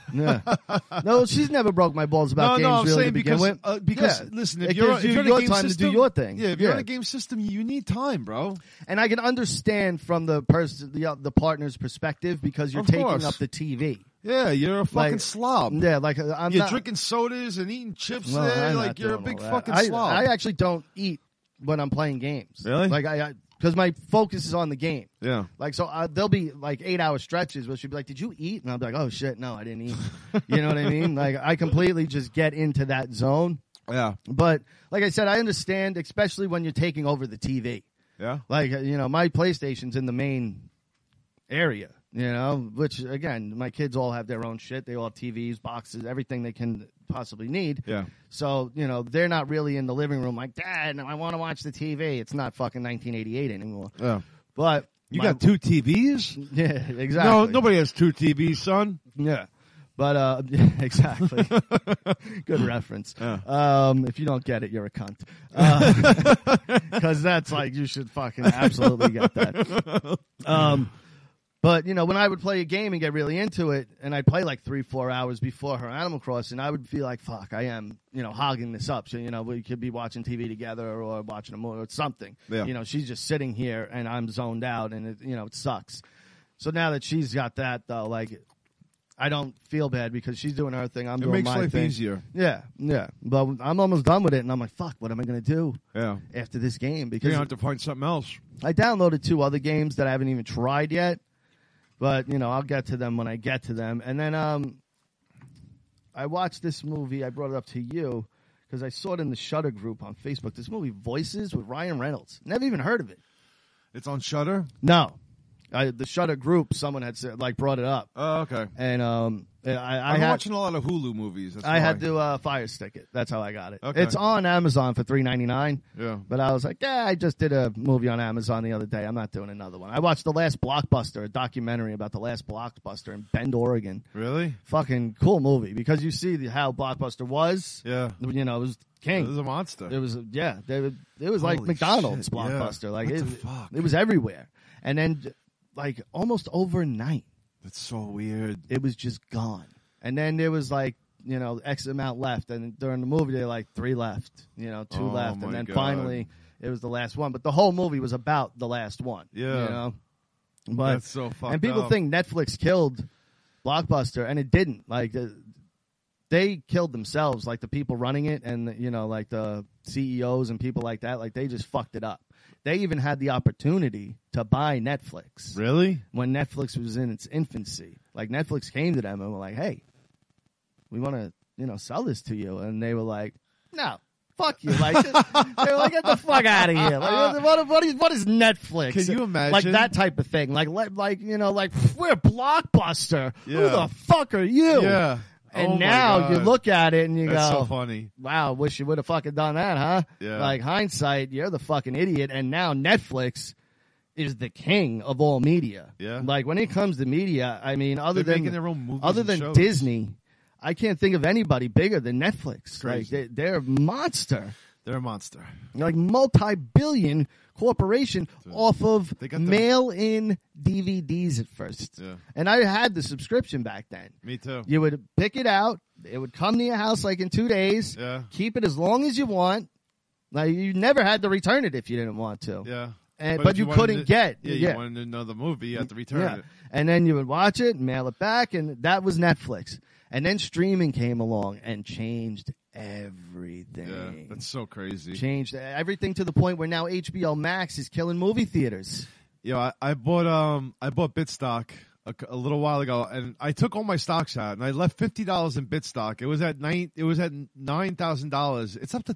No, she's never broke my balls about games I'm really saying to begin because with. Yeah. listen, if It you're, gives if you you're in your a game time system, to do your thing. Yeah, if you're in Yeah. a game system, you need time, bro. And I can understand from the partner's perspective because you're Of taking course. up the TV. Yeah, you're a fucking Like, slob. Yeah, like I'm You're not drinking sodas and eating chips well, there, I'm like not you're a doing big all that. fucking I slob. actually don't eat when I'm playing games. Really? Like because my focus is on the game. Yeah. Like, so there'll be like 8-hour stretches where she'll be like, "Did you eat?" And I'll be like, "Oh shit, no, I didn't eat." You know what I mean? Like, I completely just get into that zone. Yeah. But like I said, I understand, especially when you're taking over the TV. Yeah. Like, my PlayStation's in the main area, which, again, my kids all have their own shit. They all have TVs, boxes, everything they can possibly need. Yeah. So, they're not really in the living room like, "Dad, I want to watch the TV." It's not fucking 1988 anymore. Yeah. But You got 2 TVs? Yeah, exactly. No, nobody has 2 TVs, son. Yeah. But, exactly. Good reference. Yeah. If you don't get it, you're a cunt. Because that's like, you should fucking absolutely get that. But, when I would play a game and get really into it, and I'd play like 3-4 hours before her Animal Crossing, I would feel like, fuck, I am, hogging this up. So, we could be watching TV together or watching a movie or something. Yeah. She's just sitting here and I'm zoned out and, it sucks. So now that she's got that, though, like, I don't feel bad because she's doing her thing. I'm doing my thing. It makes life easier. Yeah. But I'm almost done with it, and I'm like, fuck, what am I going to do after this game? Because you have to find something else. I downloaded 2 other games that I haven't even tried yet. But, I'll get to them when I get to them. And then I watched this movie. I brought it up to you because I saw it in the Shudder group on Facebook. This movie, Voices, with Ryan Reynolds. Never even heard of it. It's on Shudder? No. The Shudder group, someone had said, brought it up. Oh, okay. And I'm watching a lot of Hulu movies. That's I why. had to Fire Stick it. That's how I got it. Okay. It's on Amazon for $3.99. Yeah. But I was like, yeah, I just did a movie on Amazon the other day. I'm not doing another one. I watched The Last Blockbuster, a documentary about The Last Blockbuster in Bend, Oregon. Really? Fucking cool movie because you see how Blockbuster was. Yeah. It was king. It was a monster. It was, yeah. It was like Holy McDonald's shit, Blockbuster. yeah. Like What the fuck? It was everywhere. And then, like, almost overnight, That's so weird. it was just gone. And then there was like, X amount left. And during the movie, they like 3 left, 2 Oh, left. my And then God. finally, it was the last one. But the whole movie was about the last one. Yeah. But, That's so fucked and people up. think Netflix killed Blockbuster, and it didn't. Like, they killed themselves, like the people running it and, like the CEOs and people like that. Like, they just fucked it up. They even had the opportunity to buy Netflix. Really? When Netflix was in its infancy. Like, Netflix came to them and were like, hey, we want to, sell this to you. And they were like, no, fuck you. Like, they were like, get the fuck out of here. Like, what is Netflix? Can you imagine? Like, that type of thing. Like we're Blockbuster. Yeah. Who the fuck are you? Yeah. And Oh, my now you God. look at it and you That's go, so funny. wow, wish you would have fucking done that, huh? Yeah. Like, hindsight, you're the fucking idiot. And now Netflix is the king of all media. Yeah. Like, when it comes to media, I mean, They're making their own movies other and than shows. Disney, I can't think of anybody bigger than Netflix. Crazy. Like, they're a monster. They're a monster. Like, multi-billion corporation off of They got the- mail-in DVDs at first. Yeah. And I had the subscription back then. Me too. You would pick it out. It would come to your house like in 2 days. Yeah. Keep it as long as you want. Like, you never had to return it if you didn't want to. Yeah. But if you wanted couldn't get. Yeah, you wanted another movie, you had to return Yeah. it. And then you would watch it, mail it back, and that was Netflix. And then streaming came along and changed everything. Yeah, that's so crazy. Changed everything to the point where now HBO Max is killing movie theaters. Yo, I bought Bitstock a little while ago, and I took all my stocks out, and I left $50 in Bitstock. It was at $9,000. It's up to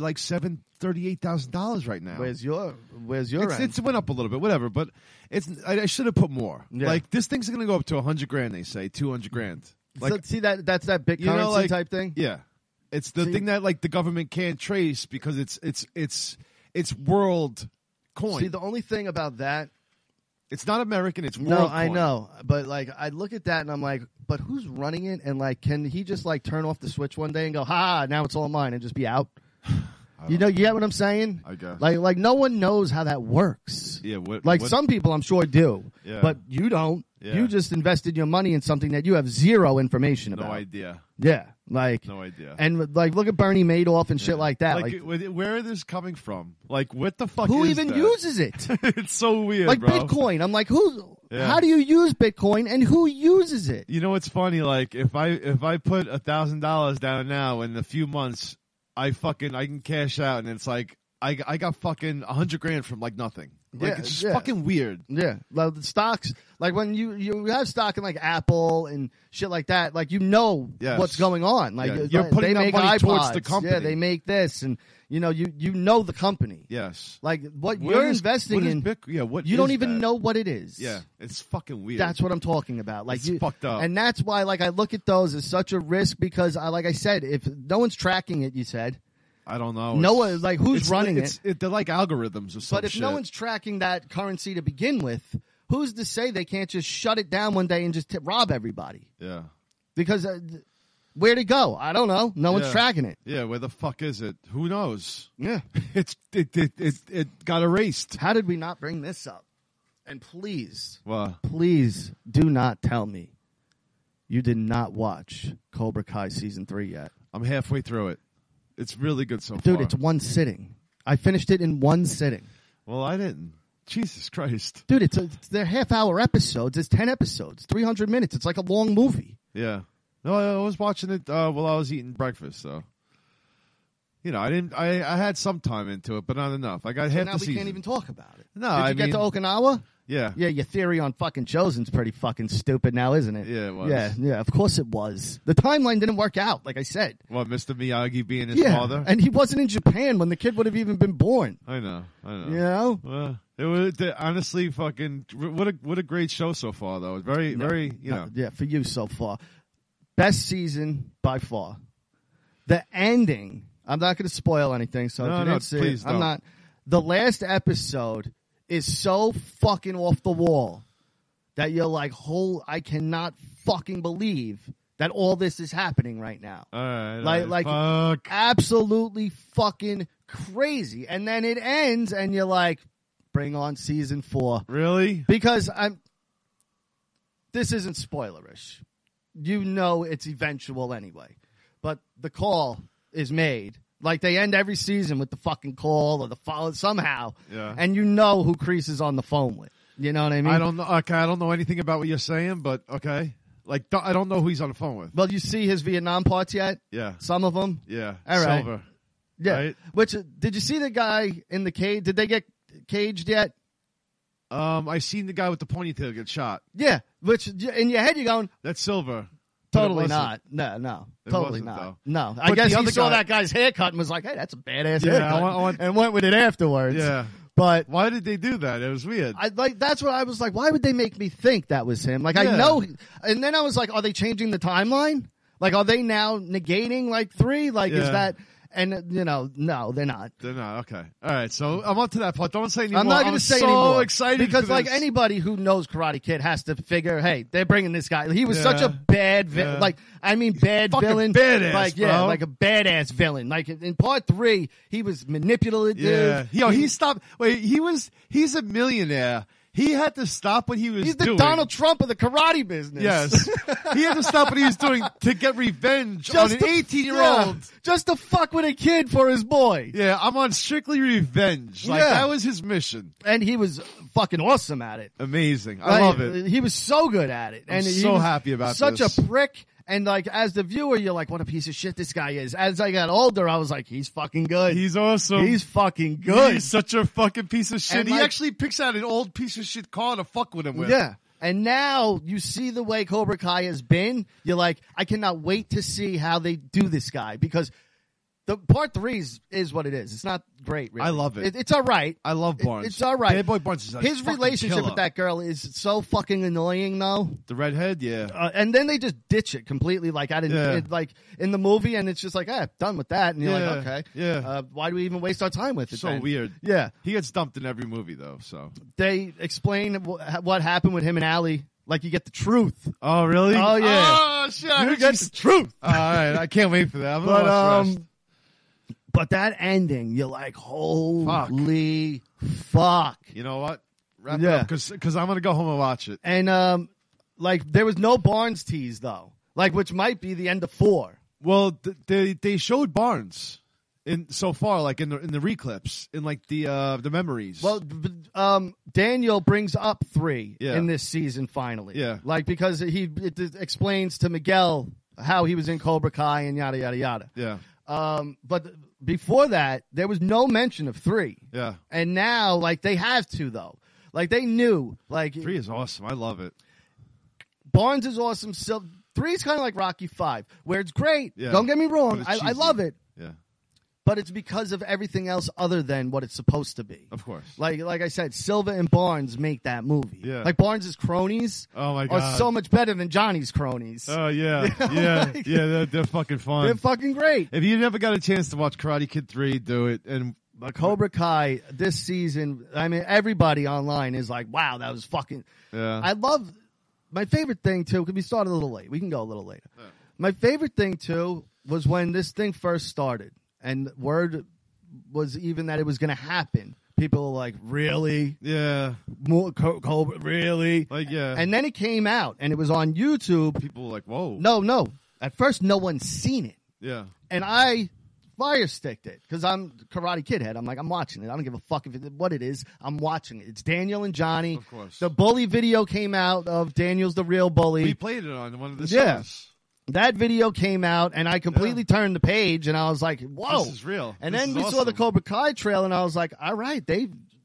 $38,000 right now. Where's your end? It's went up a little bit, whatever. But I should have put more. Yeah. Like, this thing's gonna go up to $100,000. They say $200,000. Like, So, see, that's that big you know, currency like, type thing? yeah, it's the See- thing that like the government can't trace because it's world coin. See, the only thing about that, It's not American. It's world no, coin. I know, but like I look at that and I'm like, but who's running it? And like, can he just like turn off the switch one day and go, ha, now it's all mine, and just be out? You get what I'm saying? I guess. Like no one knows how that works. Yeah. Like some people, I'm sure do, Yeah. but you don't. Yeah. You just invested your money in something that you have zero information No about. idea. Yeah, like No idea. And like, look at Bernie Madoff and shit like that. Like, where is this coming from? Like, what the fuck? who is even that? uses it? It's so weird, Like bro. Bitcoin. I'm like, Yeah. how do you use Bitcoin and who uses it? You know what's funny? Like, if I put $1,000 down now, in a few months, I can cash out, and it's like I got fucking $100,000 from like nothing. Like, Yeah, it's just yeah. fucking weird. Yeah, like the stocks, like when you have stock in like Apple and shit like that, like Yes. what's going on. Like Yeah, you're putting they that make money iPods, towards the company. yeah, they make this, and you know the company. Yes. Like what What you're is- investing what is in, what you don't is even that? know what it is. Yeah, it's fucking weird. That's what I'm talking about. Like It's fucked up. and that's why like I look at those as such a risk because like I said, if no one's tracking it, you said. I don't know. No It's- one, like, who's it's running They're like algorithms or something. But if no one's tracking that currency to begin with, who's to say they can't just shut it down one day and just rob everybody? Yeah. Because where'd it go? I don't know. No one's Yeah. tracking it. Yeah, where the fuck is it? Who knows? Yeah. It got erased. How did we not bring this up? And please, Well, please do not tell me you did not watch Cobra Kai season 3 yet. I'm halfway through it. It's really good so Dude, far. it's one sitting. I finished it in one sitting. Well, I didn't. Jesus Christ. Dude, they're half-hour episodes. It's 10 episodes, 300 minutes. It's like a long movie. Yeah. No, I was watching it while I was eating breakfast, so. You know, I had some time into it, but not enough. I got half Now the we season. can't even talk about it. No, Did you I get mean- to Okinawa? Yeah. Yeah, your theory on fucking Chosen's pretty fucking stupid now, isn't it? Yeah, it was. Yeah, of course it was. The timeline didn't work out, like I said. What, Mr. Miyagi being his Yeah, father? and he wasn't in Japan when the kid would have even been born. I know. You know? Well, it was honestly fucking what a great show so far though. It's very you know. Yeah, for you so far. Best season by far. The ending, I'm not going to spoil anything, so if No, you no, didn't see please it, I'm don't. not. The last episode is so fucking off the wall that you're like, I cannot fucking believe that all this is happening right now. All right. Like fuck. absolutely fucking crazy. And then it ends and you're like, bring on season 4. Really? Because this isn't spoilerish. You know it's eventual anyway. But the call is made. Like they end every season with the fucking call or the follow somehow. Yeah. And you know who Kreese is on the phone with. You know what I mean? I don't know. Okay, I don't know anything about what you're saying, but okay. Like I don't know who he's on the phone with. Well, you see his Vietnam parts yet? Yeah. Some of them? Yeah. All right. Silver. Yeah. Right? Which, did you see the guy in the cage? Did they get caged yet? I seen the guy with the ponytail get shot. Yeah. Which, in your head, you're going, That's Silver. But it totally wasn't. not. No. It Totally wasn't, not. though. No. I But guess the he other saw guy- that guy's haircut and was like, hey, that's a badass Yeah, haircut. I want- and went with it afterwards. Yeah. But Why did they do that? It was weird. that's what I was like, why would they make me think that was him? Like, I Yeah. know. And then I was like, are they changing the timeline? Like, are they now negating like 3? Like, is Yeah. that, and you know, no, they're not. They're not. Okay. All right. So I'm up to that part. Don't say anymore. I'm not going to say so anymore. excited because for like this. anybody who knows Karate Kid has to figure, hey, they're bringing this guy. He was Yeah. such a bad, Yeah. bad fucking villain, badass, like yeah, bro. like a badass villain. Like in part 3, he was manipulative. Yeah. He stopped. Wait. He's a millionaire. He had to stop what he was He's the doing. Donald Trump of the karate business. Yes. He had to stop what he was doing to get revenge on an 18-year-old. just to fuck with a kid for his boy. Yeah, I'm on strictly revenge. Like, Yeah. that was his mission. And he was fucking awesome at it. Amazing. I Like, love it. He was so good at it. And he so was happy about such this. a prick. And like, as the viewer, you're like, what a piece of shit this guy is. As I got older, I was like, he's fucking good. He's awesome. He's fucking good. He's such a fucking piece of shit. And He like- actually picks out an old piece of shit car to fuck with him with. Yeah. And now you see the way Cobra Kai has been. You're like, I cannot wait to see how they do this guy because the part 3 is what it is. It's not great, really. I love it. It's all right. I love Barnes. It's all right. Bad Boy Barnes is a His fucking relationship killer. with that girl is so fucking annoying, though. The redhead, yeah. And then they just ditch it completely, like Yeah. like in the movie, and it's just like, done with that. And you're Yeah. like, okay, Yeah. why do we even waste our time with it? So then? weird. Yeah, He gets dumped in every movie, though, so. they explain what happened with him and Allie. Like you get the truth. Oh, really? Oh, yeah. Oh, shit. I You heard get you the truth. All right. I can't wait for that. I'm gonna But watch the rest. but that ending, you're like, holy fuck. You know what? Wrap Yeah. it up, because I'm going to go home and watch it. And like there was no Barnes tease though, like which might be the end of 4. Well, they showed Barnes in so far, like in the reclips, in like the memories. Well, Daniel brings up 3 Yeah. in this season finally. Yeah. Like because it explains to Miguel how he was in Cobra Kai and yada yada yada. yeah, But before that, there was no mention of 3. Yeah. And now, like, they have to, though. Like, they knew. Like, 3 is awesome. I love it. Barnes is awesome. 3 is kind of like Rocky 5, where it's great. Yeah. Don't get me But wrong. it's I cheesy. love it. Yeah. But it's because of everything else other than what it's supposed to be. Of course. Like I said, Silva and Barnes make that movie. Yeah. Like, Barnes' cronies Oh my are God. so much better than Johnny's cronies. Oh yeah. Like- They're fucking fun. They're fucking great. If you never got a chance to watch Karate Kid 3, do it. And But Cobra Kai this season, I mean, everybody online is like, wow, that was fucking. yeah. I love my favorite thing too. Because we started a little late. We can go a little later. Yeah. My favorite thing too was when this thing first started, and word was even that it was going to happen. People were like, really? yeah. More Cobra, really? Like yeah. And then it came out, and it was on YouTube. people were like, whoa. No. At first, no one's seen it. Yeah. And I fire sticked it because I'm Karate Kid head. I'm like, I'm watching it. I don't give a fuck what it is. I'm watching it. It's Daniel and Johnny. Of course. The bully video came out of Daniel's the real bully. We played it on one of the Yeah. shows. That video came out, and I completely turned the page, and I was like, whoa. This is real. And This then is we saw the awesome. Cobra Kai trail, and I was like, all right, they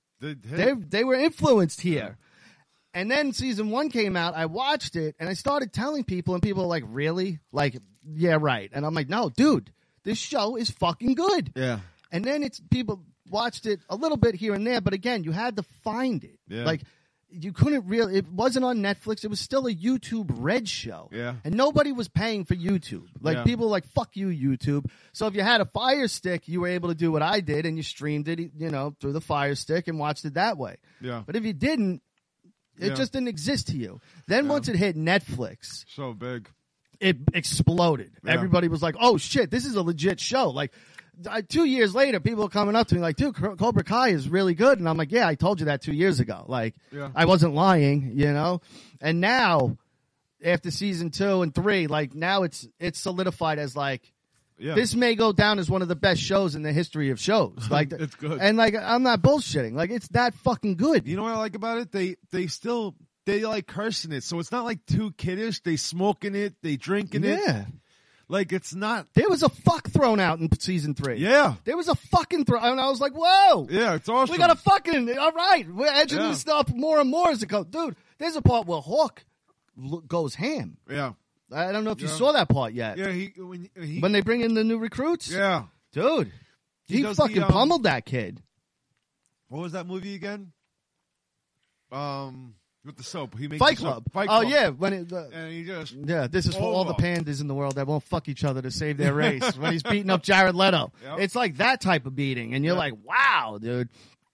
were influenced here. And then season 1 came out. I watched it, and I started telling people, and people were like, really? Like, yeah, right. And I'm like, no, dude, this show is fucking good. Yeah. And then people watched it a little bit here and there, but again, you had to find it. Yeah. Like, you couldn't really, it wasn't on Netflix. It was still a YouTube Red show. Yeah. And nobody was paying for YouTube. Like, Yeah. people were like, fuck you, YouTube. So if you had a Fire Stick, you were able to do what I did, and you streamed it, through the Fire Stick and watched it that way. Yeah. But if you didn't, it Yeah. just didn't exist to you. Then once it hit Netflix, So big. it exploded. Yeah. Everybody was like, oh shit, this is a legit show. Like, 2 years later, people are coming up to me like, dude, Cobra Kai is really good. And I'm like, yeah, I told you that 2 years ago. Like, Yeah. I wasn't lying, And now, after season 2 and 3, like, now it's solidified as like, Yeah. this may go down as one of the best shows in the history of shows. Like, It's good. And like, I'm not bullshitting. Like, it's that fucking good. You know what I like about it? They like cursing it, so it's not like too kiddish. They smoking it, they drinking it. Yeah. Like it's not. There was a fuck thrown out in season 3. Yeah. There was a fucking throw, and I was like, whoa. Yeah, it's awesome. We got a fucking, all right. We're edging Yeah. this stuff more and more as it goes. Dude, there's a part where Hawk goes ham. Yeah. I don't know if you Yeah. saw that part yet. Yeah. When they bring in the new recruits? Yeah. Dude, he does the, fucking pummeled that kid. What was that movie again? With the soap. He makes Fight the soap. Club. Fight Oh, Club. yeah. When it, And he just. yeah, this is for all the Over. pandas in the world that won't fuck each other to save their race. When he's beating up Jared Leto. Yep. It's like that type of beating. And you're Yep. like, wow, dude.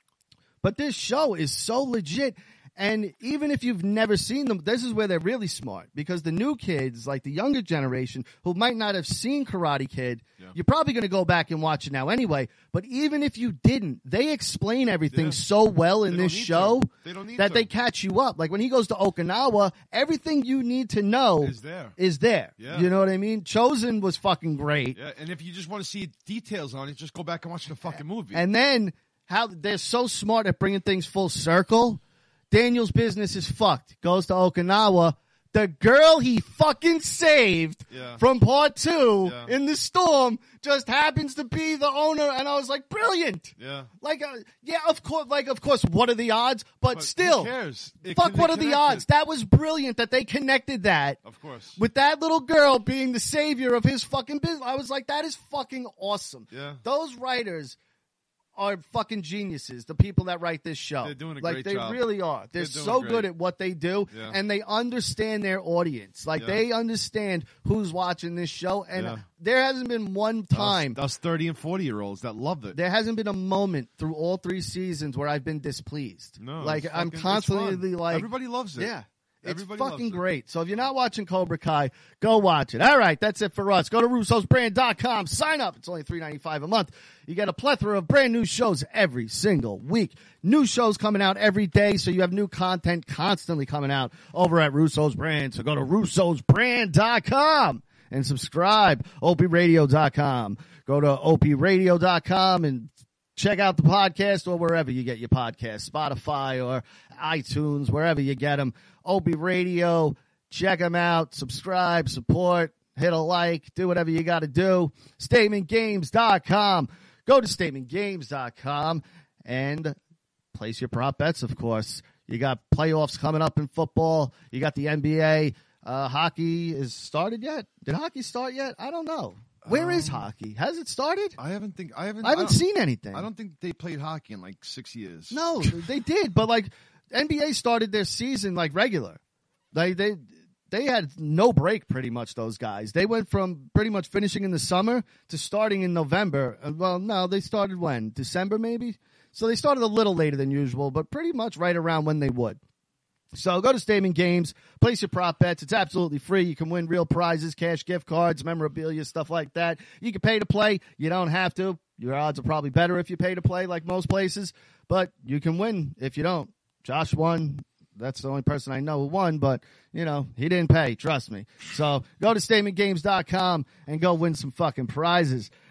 But this show is so legit. And even if you've never seen them, this is where they're really smart. Because the new kids, like the younger generation, who might not have seen Karate Kid, you're probably going to go back and watch it now anyway. But even if you didn't, they explain everything Yeah. so well in They don't this need show to. They don't need that to. they catch you up. Like when he goes to Okinawa, everything you need to know Is there. is there. Yeah. You know what I mean? Chosen was fucking great. Yeah. And if you just want to see details on it, just go back and watch the fucking movie. And then how they're so smart at bringing things full circle. Daniel's business is fucked. Goes to Okinawa. The girl he fucking saved Yeah. from part 2 Yeah. in the storm just happens to be the owner. And I was like, brilliant. Yeah. Like, yeah, of course, what are the odds? But still, Who cares? fuck, what are the odds? That was brilliant that they connected that. Of course. With that little girl being the savior of his fucking business. I was like, that is fucking awesome. Yeah. Those writers are fucking geniuses, the people that write this show. They're doing a like, great they job. really are. They're doing so great. good at what they do, Yeah. and they understand their audience. Like, Yeah. they understand who's watching this show, and Yeah. there hasn't been one time, Us 30 and 40-year-olds that loved it. there hasn't been a moment through all 3 seasons where I've been displeased. No, like, it's I'm fucking- it's constantly fun. like... Everybody loves it. Yeah. It's Everybody fucking loves it. great. So if you're not watching Cobra Kai, go watch it. All right, that's it for us. Go to Russo'sBrand.com. Sign up. It's only $3.95 a month. You get a plethora of brand new shows every single week. New shows coming out every day, so you have new content constantly coming out over at Russo's Brand. So go to Russo'sBrand.com and subscribe. OPRadio.com. Go to OPRadio.com and check out the podcast or wherever you get your podcasts, Spotify or iTunes, wherever you get them. Opie Radio, check them out, subscribe, support, hit a like, do whatever you got to do. StatementGames.com. go to statementgames.com and place your prop bets, of course. You got playoffs coming up in football. You got the NBA. Hockey is started yet? Did hockey start yet? I don't know. Where is hockey? Has it started? I haven't seen anything. I don't think they played hockey in like 6 years. No, they did, but like NBA started their season like regular. They had no break pretty much, those guys. They went from pretty much finishing in the summer to starting in November. Well, no, they started when? December maybe? So they started a little later than usual, but pretty much right around when they would. So go to Statement Games, place your prop bets. It's absolutely free. You can win real prizes, cash gift cards, memorabilia, stuff like that. You can pay to play. You don't have to. Your odds are probably better if you pay to play like most places, but you can win if you don't. Josh won. That's the only person I know who won, but, you know, he didn't pay. Trust me. So go to statementgames.com and go win some fucking prizes.